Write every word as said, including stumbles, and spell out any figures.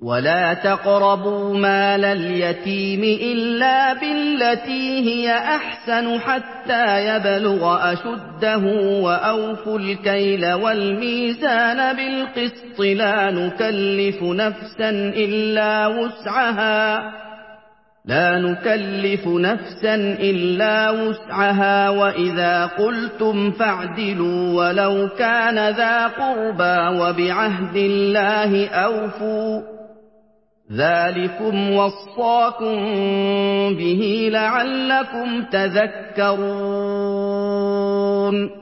وَلَا تَقْرَبُوا مَالَ الْيَتِيمِ إِلَّا بِالَّتِي هِيَ أَحْسَنُ حَتَّىٰ يَبْلُغَ أَشُدَّهُ ۖ وَأَوْفُوا الْكَيْلَ وَالْمِيزَانَ بِالْقِسْطِ ۖ لَا نُكَلِّفُ نَفْسًا إِلَّا وُسْعَهَا لا نكلف نفسا إلا وسعها وإذا قلتم فاعدلوا ولو كان ذا قربى وبعهد الله أوفوا ذلكم وصاكم به لعلكم تذكرون